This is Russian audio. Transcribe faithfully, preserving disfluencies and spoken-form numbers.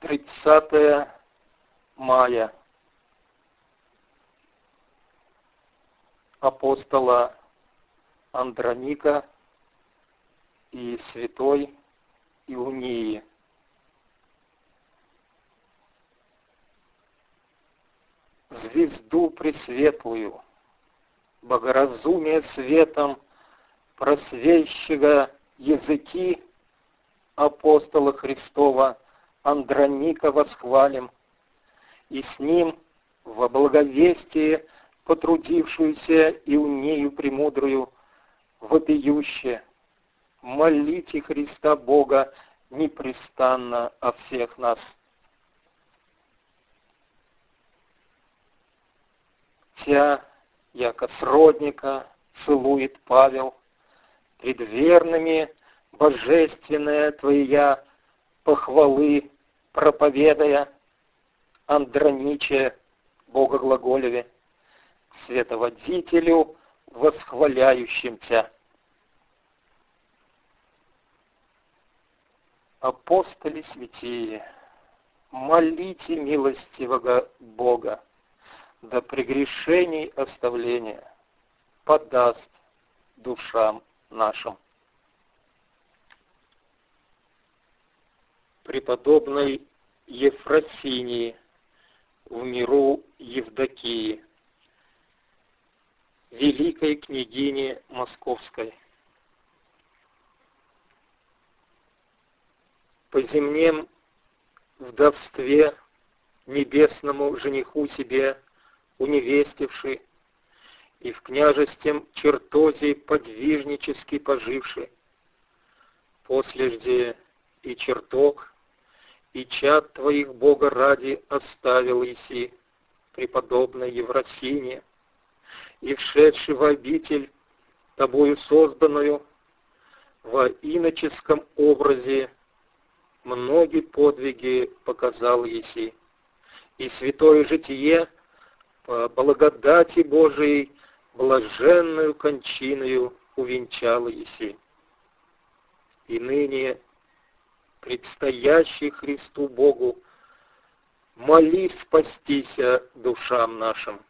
тридцатое мая апостола Андроника и святой Иунии. Звезду пресветлую, богоразумие светом просвещего языки апостола Христова Андроника восхвалим, и с ним во благовестие потрудившуюся Иунию премудрую вопиюще молите Христа Бога непрестанно о всех нас. Тя, яко сродника, целует Павел, пред верными божественная Твоя похвалы проповедая, Андрониче Богоглаголеве, световодителю восхваляющим Тя. Апостоли святые, молите милостивого Бога, да прегрешений оставления подаст душам нашим. Преподобной Ефросинии в миру Евдокии, великой княгине Московской. По земнем вдовстве небесному жениху себе уневестивши и в княжестем чертозе подвижнически поживши, послежде и чертог, и чад Твоих Бога ради оставил еси, преподобной Евросине, и вшедший в обитель Тобою созданную, во иноческом образе многие подвиги показал еси, и святое житие по благодати Божией блаженную кончиною увенчал еси. И ныне предстоящий Христу Богу молись спастися душам нашим.